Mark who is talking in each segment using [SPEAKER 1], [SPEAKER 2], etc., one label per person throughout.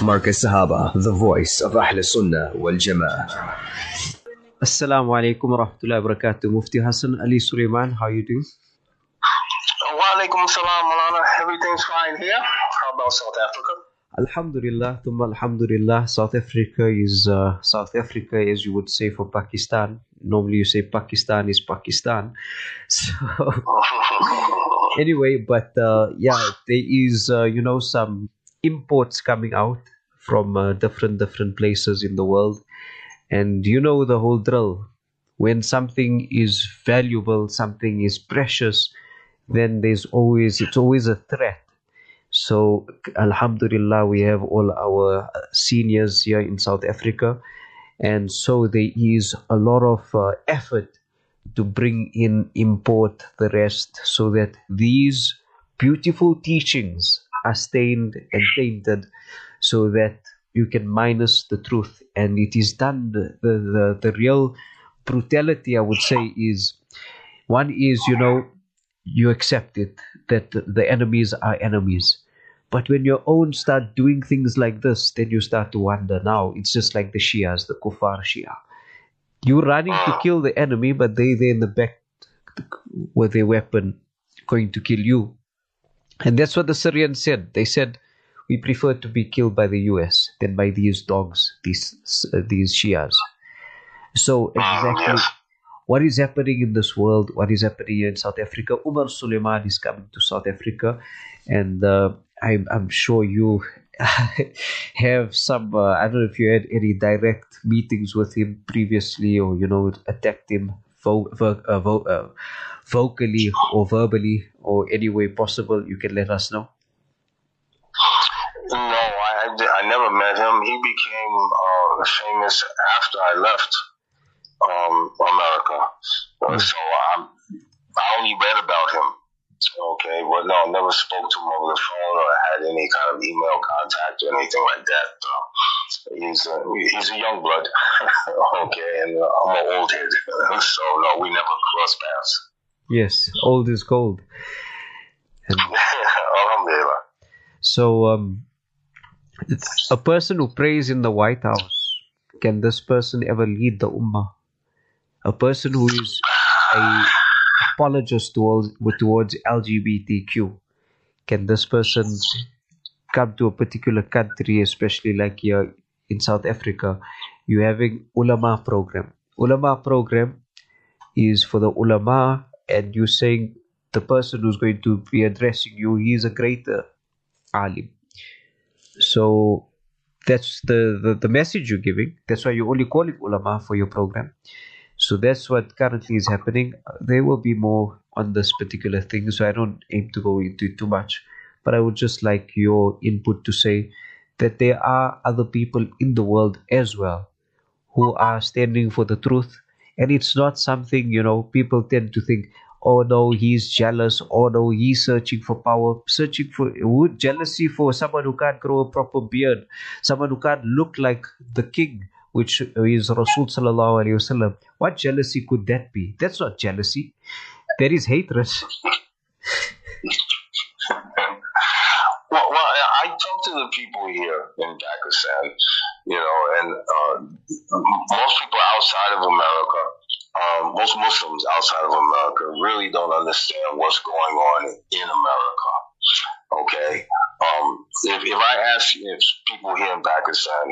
[SPEAKER 1] Marcus Sahaba, the voice of Ahl Sunnah wal Jama'ah. Assalamu alaikum wa rahmatullahi wa barakatuh. Mufti Hassan Ali Sulaiman, how are you doing?
[SPEAKER 2] Wa alaikum salam, Malana. Everything's fine here. How about South Africa?
[SPEAKER 1] Alhamdulillah, thumma alhamdulillah. South Africa, as you would say for Pakistan. Normally you say Pakistan is Pakistan. So anyway, but there is some imports coming out from different places in the world, and you know the whole drill. When something is valuable, something is precious, then it's always a threat. So alhamdulillah, we have all our seniors here in South Africa, and so there is a lot of effort to import the rest, so that these beautiful teachings are stained and tainted, so that you can minus the truth. And it is done, the real brutality, I would say, is one is, you accept it, that the enemies are enemies. But when your own start doing things like this, then you start to wonder. Now it's just like the Shias, the Kuffar Shia. You're running to kill the enemy, but they're in the back with their weapon going to kill you. And that's what the Syrians said. They said, we prefer to be killed by the US than by these dogs, these Shias. So exactly what is happening in this world, what is happening here in South Africa. Umar Sulaiman is coming to South Africa, and I'm sure you have some, I don't know if you had any direct meetings with him previously, or, attacked him vocally or verbally, or any way possible. You can let us know.
[SPEAKER 2] No, I never met him. He became famous after I left America. So I only read about him. Okay, but no, never spoke to him over the phone or had any kind of email contact or anything like that. He's a young blood, okay, and I'm an old head, so no, we never crossed paths.
[SPEAKER 1] Yes, old is gold.
[SPEAKER 2] Alhamdulillah.
[SPEAKER 1] So, a person who prays in the White House, can this person ever lead the Ummah? A person who is a apologist towards LGBTQ, can this person come to a particular country, especially like here in South Africa? You're having ulama program. Ulama program is for the ulama, and you're saying the person who's going to be addressing you, he is a greater alim. So that's the message you're giving. That's why you only call it ulama for your program. So that's what currently is happening. There will be more on this particular thing, so I don't aim to go into it too much. But I would just like your input to say that there are other people in the world as well who are standing for the truth. And it's not something, people tend to think, oh no, he's jealous, oh no, he's searching for power, jealousy for someone who can't grow a proper beard, someone who can't look like the king, which is Rasul sallallahu alaihi wasallam. What jealousy could that be? That's not jealousy. That is hatred.
[SPEAKER 2] Well, I talk to the people here in Pakistan, and most people outside of America, most Muslims outside of America really don't understand what's going on in America. Okay, if I ask people here in Pakistan,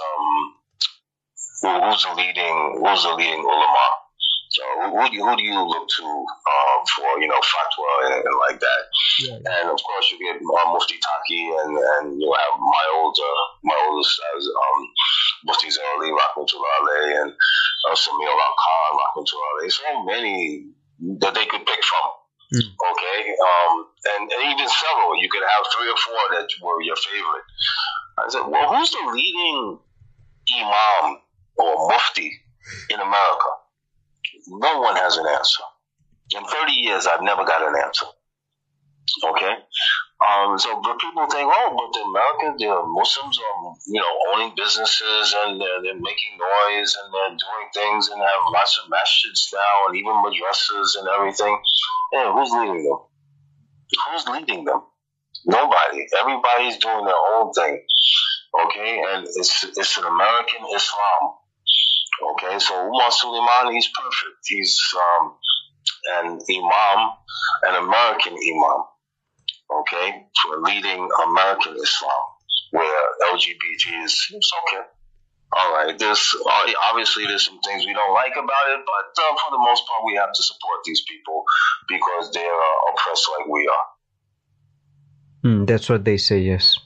[SPEAKER 2] who's the leading ulama? So who do you look to for fatwa and like that? Yeah. And of course you get Mufti Taki and you have my oldest Mufti Zahali Rahmatullah Alayhi and Samir Al-Khan Rahmatullah Alayhi. So many that they could pick from. Okay, and even several. You could have 3 or 4 that were your favorite. I said, well, who's the leading imam or mufti in America? No one has an answer. In 30 years, I've never got an answer. Okay? But people think, but the Americans, the Muslims are, owning businesses and they're making noise and they're doing things and have lots of masjids now and even madrasas and everything. Yeah, who's leading them? Who's leading them? Nobody. Everybody's doing their own thing. Okay, and it's an American Islam. Okay, so Umar Suleiman, he's perfect. He's an imam, an American imam. Okay, for leading American Islam, where LGBT is okay. All right, obviously there's some things we don't like about it, but for the most part, we have to support these people because they're oppressed like we are.
[SPEAKER 1] That's what they say. Yes.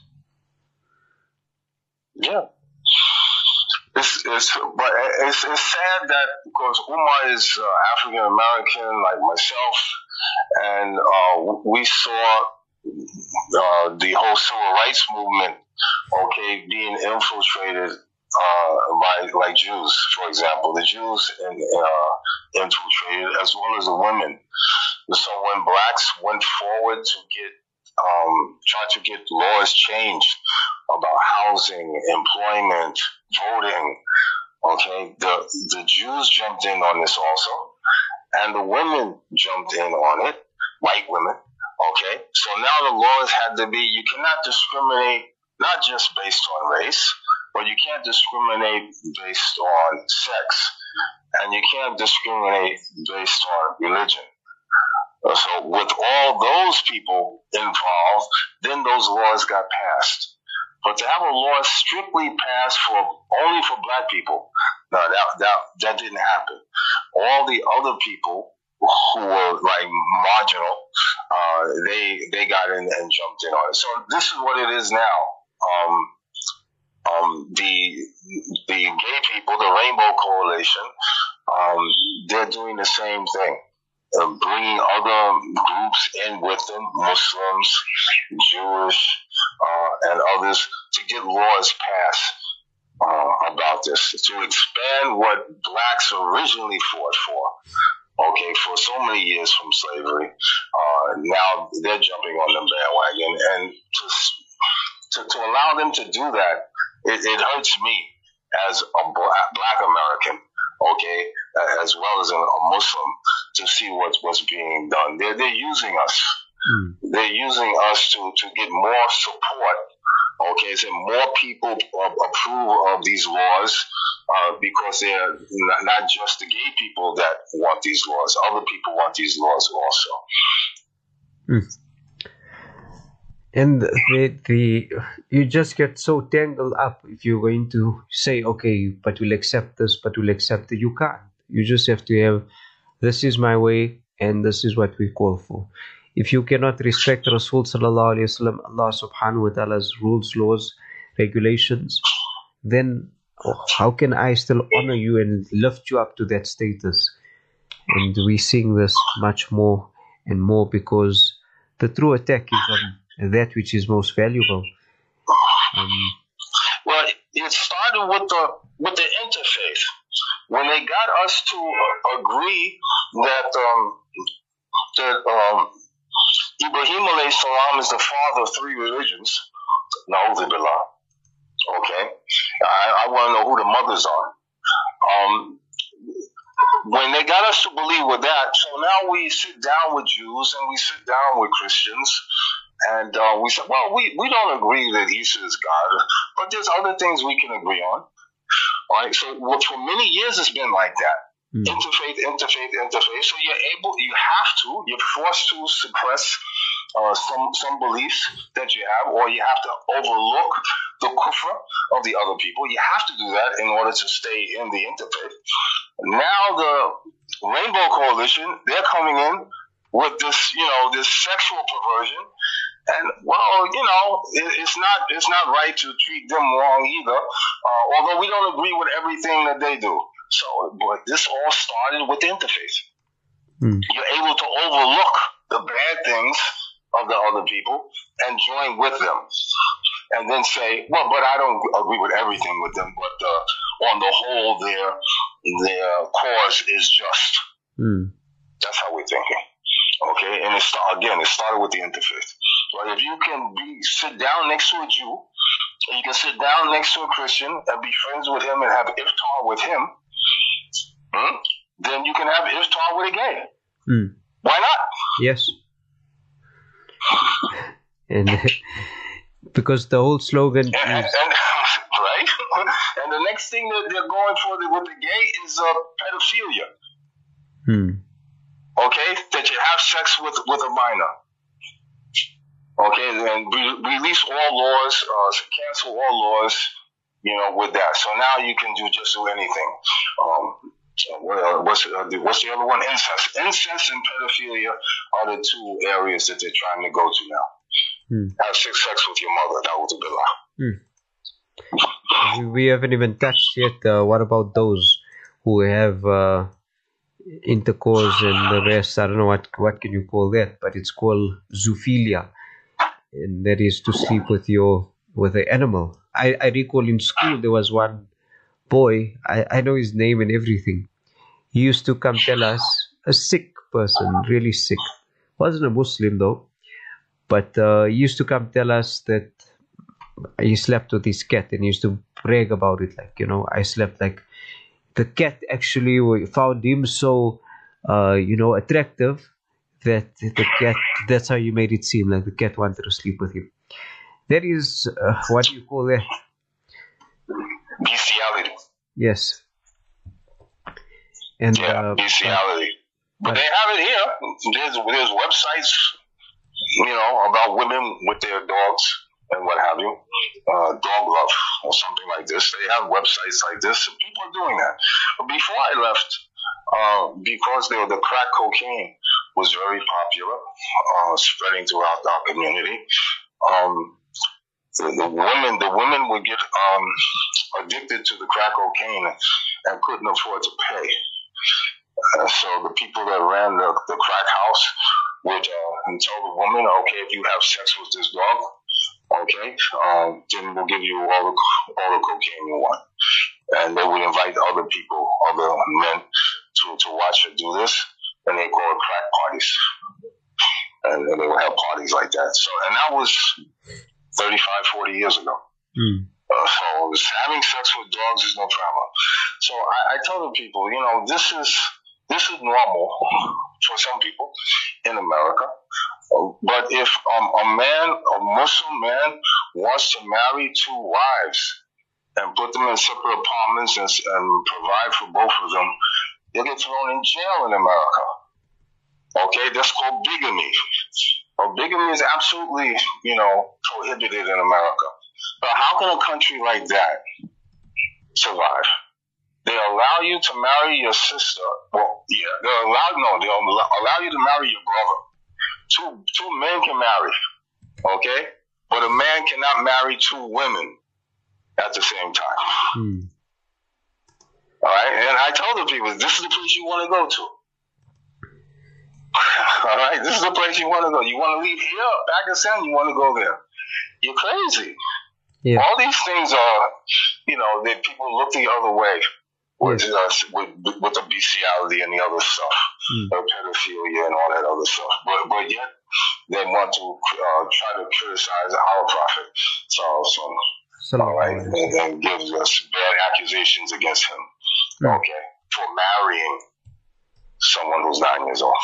[SPEAKER 2] Yeah. It's sad that because Umar is African American like myself, and we saw the whole civil rights movement, okay, being infiltrated by like Jews, for example. The Jews infiltrated as well as the women. So when blacks went forward to try to get laws changed about housing, employment, voting, okay, the Jews jumped in on this also, and the women jumped in on it, white women, okay. So now the laws had to be, you cannot discriminate not just based on race, but you can't discriminate based on sex, and you can't discriminate based on religion. So with all those people involved, then those laws got passed. But to have a law strictly passed only for black people, no, that didn't happen. All the other people who were like marginal, they got in and jumped in on it. So this is what it is now. The gay people, the Rainbow Coalition, they're doing the same thing. Bringing other groups in with them, Muslims, Jewish, and others, to get laws passed about this, to expand what blacks originally fought for. Okay, for so many years from slavery, now they're jumping on the bandwagon, and to allow them to do that, it hurts me as a black American, okay, as well as a Muslim, to see what's being done. They're using us. They're using us to get more support. Okay, so more people approve of these laws because they're not just the gay people that want these laws. Other people want these laws also.
[SPEAKER 1] And you just get so tangled up if you're going to say, okay, but we'll accept this, but we'll accept that. You can't. You just have to have, this is my way, and this is what we call for. If you cannot respect Rasul Sallallahu Alaihi Wasallam, Allah Subhanahu wa Ta'ala's rules, laws, regulations, then how can I still honor you and lift you up to that status? And we're seeing this much more and more because the true attack is on that which is most valuable.
[SPEAKER 2] Well, it started with the interfaith. When they got us to agree that Ibrahim alayhi salam is the father of three religions, Na'udhu billah. Okay, I want to know who the mothers are. When they got us to believe with that, so now we sit down with Jews and we sit down with Christians, and we said, well, we don't agree that Isa is God, but there's other things we can agree on. All right, so for many years it's been like that. Interfaith. So you're forced to suppress some beliefs that you have, or you have to overlook the kufr of the other people. You have to do that in order to stay in the interfaith. Now the Rainbow Coalition, they're coming in with this, this sexual perversion. And well, it's not right to treat them wrong either. Although we don't agree with everything that they do. So, but this all started with the interfaith. You're able to overlook the bad things of the other people and join with them, and then say, well, but I don't agree with everything with them. But on the whole, their cause is just. That's how we're thinking. Okay, and it started with the interfaith. But if you can sit down next to a Jew, and you can sit down next to a Christian and be friends with him and have iftar with him, then you can have iftar with a gay. Why not?
[SPEAKER 1] Yes. And Because the whole slogan is
[SPEAKER 2] right. And the next thing that they're going for with the gay is pedophilia. Okay, that you have sex with a minor. Okay, and release all laws, cancel all laws, with that. So now you can just do anything. What's the other one? Incest. Incest and pedophilia are the two areas that they're trying to go to now. Have sex with your mother. That was a billah.
[SPEAKER 1] We haven't even touched yet. What about those who have intercourse and the rest? I don't know what can you call that, but it's called zoophilia, and that is to sleep with an animal. I recall in school there was one boy. I know his name and everything. He used to come tell us, a sick person, really sick, wasn't a Muslim though, but he used to come tell us that he slept with his cat, and he used to brag about it, like, I slept like the cat actually found him so attractive that the cat, that's how you made it seem like the cat wanted to sleep with him. That is what do you call that?
[SPEAKER 2] Bestiality.
[SPEAKER 1] Yes. And
[SPEAKER 2] bestiality. But they have it here. There's websites, about women with their dogs and what have you. Dog love or something like this. They have websites like this, and people are doing that. But before I left, because the crack cocaine was very popular, spreading throughout our community, the women would get addicted to the crack cocaine and couldn't afford to pay. So the people that ran the crack house would tell the woman, okay, if you have sex with this dog, okay, then we'll give you all the cocaine you want. And they would invite other people, other men, to watch her do this, and they call it crack parties. And they would have parties like that. So, and that was 35, 40 years ago. So having sex with dogs is no problem. So I tell the people, this is normal for some people in America. But if a Muslim man wants to marry two wives and put them in separate apartments and provide for both of them, they'll get thrown in jail in America. Okay, that's called bigamy. Bigamy is absolutely, prohibited in America. But how can a country like that survive? They allow you to marry your sister. Well, yeah, they'll allow you to marry your brother. Two men can marry, okay? But a man cannot marry two women at the same time. All right? And I told the people, this is the place you want to go to. All right? This is the place you want to go. You want to leave here, Pakistan, you want to go there. You're crazy.
[SPEAKER 1] Yeah.
[SPEAKER 2] All these things are, that people look the other way with the bestiality and the other stuff, the pedophilia and all that other stuff. But yet they want to try to criticize our prophet, all right, and give us bad accusations against him, okay, for marrying someone who's 9 years old.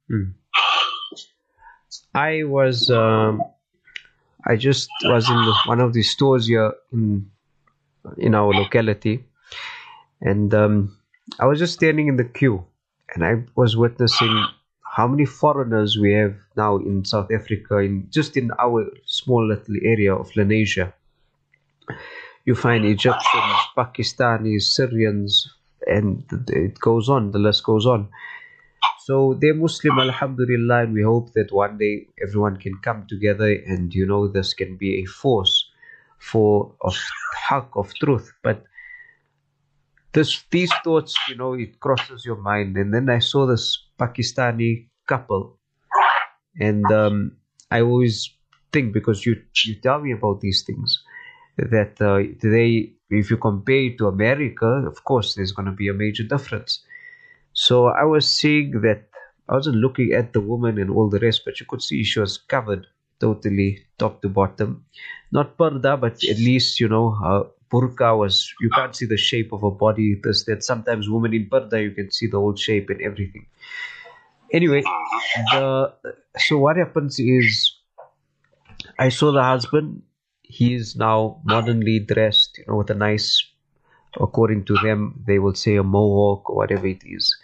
[SPEAKER 1] I just was in one of the stores here in our locality, and I was just standing in the queue, and I was witnessing how many foreigners we have now in South Africa, in our small little area of Lenasia. You find Egyptians, Pakistanis, Syrians, and it goes on, the list goes on. So they're Muslim, alhamdulillah, and we hope that one day everyone can come together and, this can be a force of haqq, of truth. But these thoughts, it crosses your mind. And then I saw this Pakistani couple, and I always think, because you tell me about these things, that if you compare it to America, of course, there's going to be a major difference. So I was seeing that, I wasn't looking at the woman and all the rest, but you could see she was covered totally top to bottom. Not parda, but at least, her burqa was, you can't see the shape of her body. That sometimes women in parda, you can see the whole shape and everything. Anyway, so what happens is, I saw the husband, he is now modernly dressed, with a nice, according to them, they will say a mohawk or whatever it is.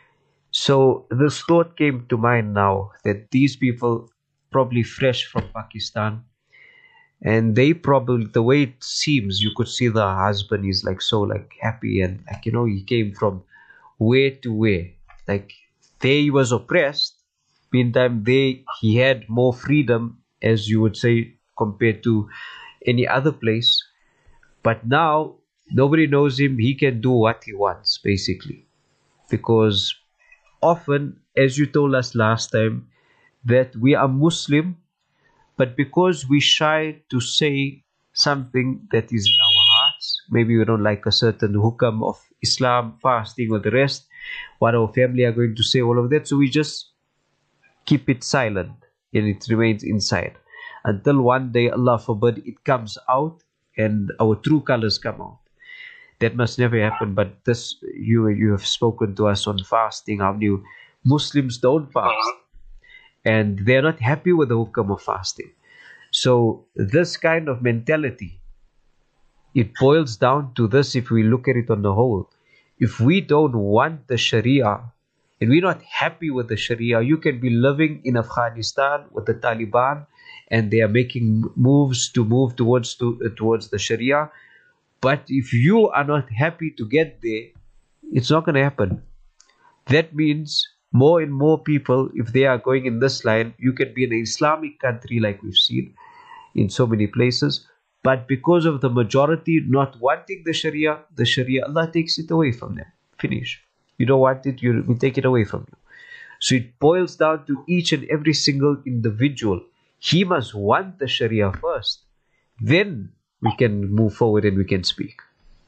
[SPEAKER 1] So this thought came to mind now that these people probably fresh from Pakistan, and they probably, the way it seems, you could see the husband is like so like happy, and like he came from where to where. Like there he was oppressed. Meantime, he had more freedom, as you would say, compared to any other place. But now nobody knows him. He can do what he wants, basically. Because often, as you told us last time, that we are Muslim, but because we shy to say something that is in our hearts, maybe we don't like a certain hukam of Islam, fasting, or the rest, what our family are going to say, all of that, so we just keep it silent and it remains inside until one day, Allah forbid, it comes out and our true colors come out. That must never happen. But this, you have spoken to us on fasting, how new Muslims don't fast, and they're not happy with the hukam of fasting. So this kind of mentality, it boils down to this. If we look at it on the whole, if we don't want the Sharia and we're not happy with the Sharia, you can be living in Afghanistan with the Taliban and they are making moves to move towards the Sharia. But if you are not happy to get there, it's not going to happen. That means more and more people, if they are going in this line, you can be in an Islamic country like we've seen in so many places, but because of the majority not wanting the Sharia, Allah takes it away from them. Finish. You don't want it, we take it away from you. So it boils down to each and every single individual. He must want the Sharia first. Then we can move forward and we can speak.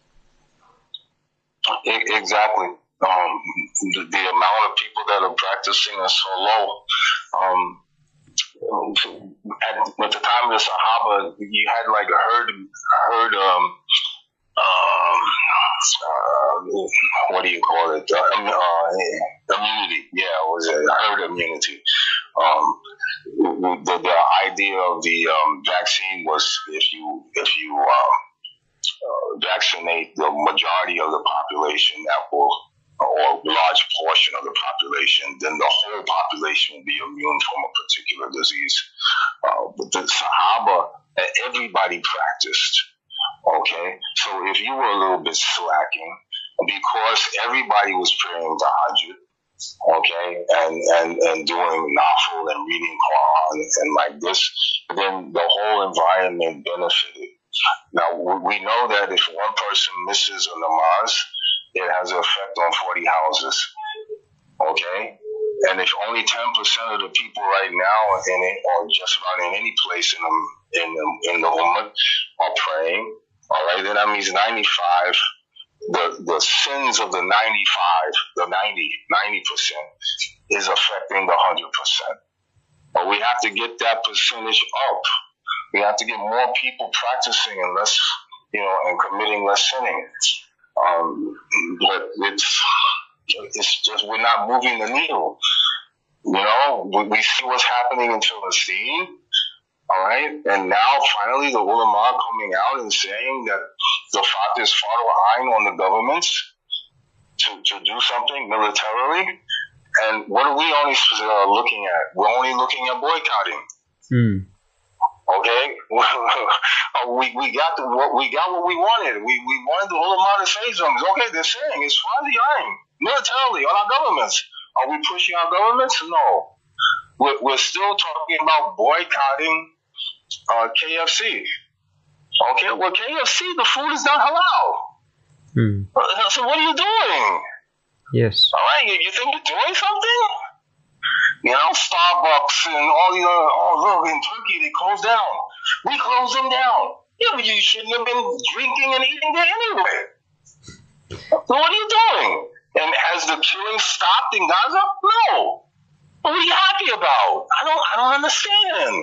[SPEAKER 2] Exactly. The amount of people that are practicing is so low. At the time of the Sahaba, you had like a herd what do you call it? Immunity. Yeah, it was a herd immunity. The idea of the vaccine was if you vaccinate the majority of the population, or a large portion of the population, then the whole population will be immune from a particular disease. But the Sahaba, everybody practiced. Okay, so if you were a little bit slacking, because everybody was praying Tahajjud, okay, and doing nafil and reading Quran and like this, then the whole environment benefited. Now, we know that if one person misses a namaz, it has an effect on 40 houses, okay? And if only 10% of the people right now in it, or just about in any place in the ummah are praying, all right, then that means 95, the sins of the 95, the 90% is affecting the 100%. But we have to get that percentage up. We have to get more people practicing and less, and committing less sinning. But it's just we're not moving the needle. We see what's happening in Palestine. All right, and now finally the ulama coming out and saying that the fact is fardu ayn on the governments to do something militarily. And what are we only looking at? We're only looking at boycotting. Okay, we got what we wanted. We wanted the ulama to say something. Okay, they're saying it's fardu ayn militarily on our governments. Are we pushing our governments? No, we're still talking about boycotting KFC. Okay, well, KFC, the food is not halal. So what are you doing?
[SPEAKER 1] Yes.
[SPEAKER 2] All right, you think you're doing something? Starbucks and all the other, in Turkey, they closed down. We closed them down. Yeah, but you shouldn't have been drinking and eating there anyway. So what are you doing? And has the killing stopped in Gaza? No. What are you happy about? I don't understand.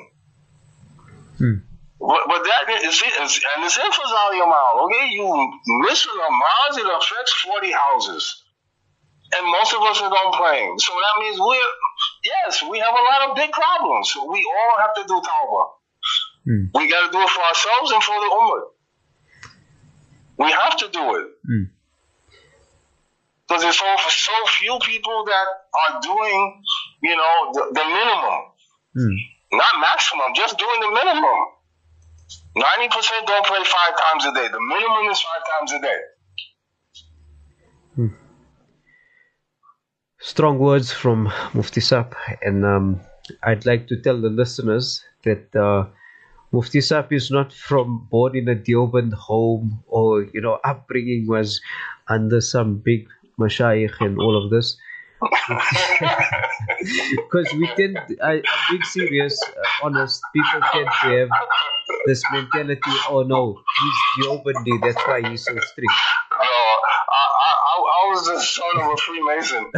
[SPEAKER 2] But that is it, and it's emphasized Yamal. Okay, you miss a namaz, it affects 40 houses, and most of us are complaining. So that means we have a lot of big problems. So we all have to do tawbah. We got to do it for ourselves and for the ummah. We have to do it. Because there's so few people that are doing, the minimum. Not maximum, just doing the minimum. 90% don't pray 5 times a day. The minimum is 5 times a day.
[SPEAKER 1] Strong words from Mufti Saab, and I'd like to tell the listeners that Mufti Saab is not born in a Deoband home, or upbringing was under some big mashayikh and all of this. Because I'm being serious, honest, people tend to have this mentality, oh no, he's Deobandi, that's why he's so strict.
[SPEAKER 2] I was the son of a Freemason.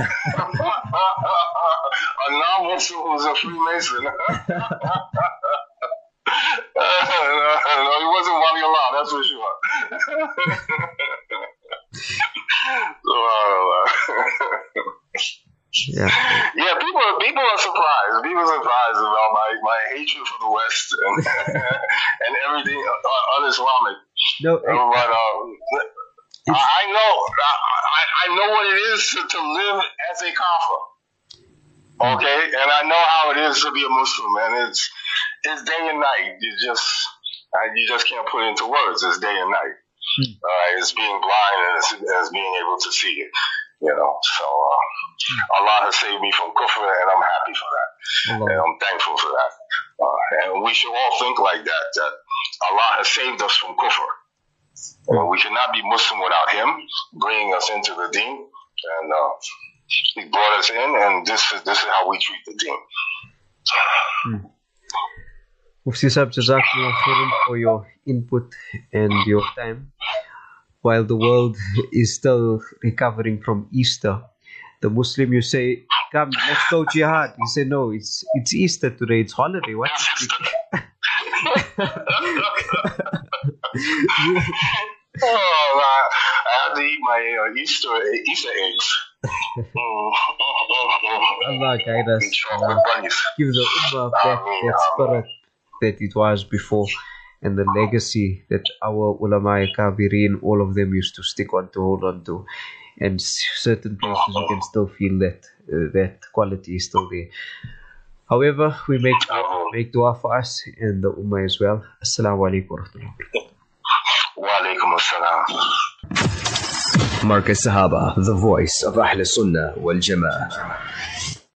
[SPEAKER 2] A non-Muslim was a Freemason. No, he wasn't Wali Allah, that's for sure. Yeah, people are surprised. People are surprised about my hatred for the West and everything un-Islamic.
[SPEAKER 1] No,
[SPEAKER 2] but I know what it is to live as a kafir. Okay, and I know how it is to be a Muslim, and it's day and night. You just can't put it into words. It's day and night. It's being blind and it's being able to see it. So Allah has saved me from kufr, and I'm happy for that, and I'm thankful for that. And we should all think like that Allah has saved us from kufr. We cannot be Muslim without Him bringing us into the Deen, and He brought us in, and this is how we treat the Deen.
[SPEAKER 1] Mufti Saab, Jazakallah khairan for your input and your time. While the world is still recovering from Easter, the Muslim, you say, come, let's go jihad. He said, no, it's Easter today, it's holiday. What?
[SPEAKER 2] I have to eat my Easter eggs.
[SPEAKER 1] Allah guide us. Give the Ummah that spirit that it was before, and the legacy that our ulama kabirin, all of them used to stick on to, hold on to, and certain places you can still feel that quality is still there. However, we make dua for us and the ummah as well. Assalamu alaikum wa rahmatullahi
[SPEAKER 2] wa alaikum assalam.
[SPEAKER 3] Markaz Sahaba, the voice of Ahl Sunnah wal Jama'ah.